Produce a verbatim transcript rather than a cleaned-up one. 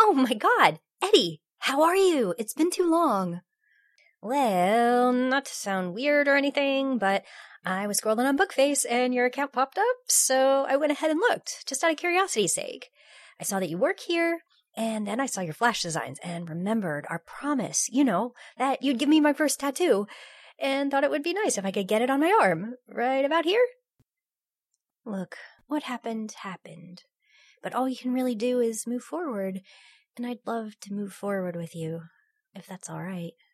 Oh my god, Eddie, how are you? It's been too long. Well, not to sound weird or anything, but I was scrolling on Bookface and your account popped up, so I went ahead and looked, just out of curiosity's sake. I saw that you work here, and then I saw your flash designs and remembered our promise, you know, that you'd give me my first tattoo, and thought it would be nice if I could get it on my arm, right about here. Look, what happened, happened. But all you can really do is move forward, and I'd love to move forward with you, if that's all right.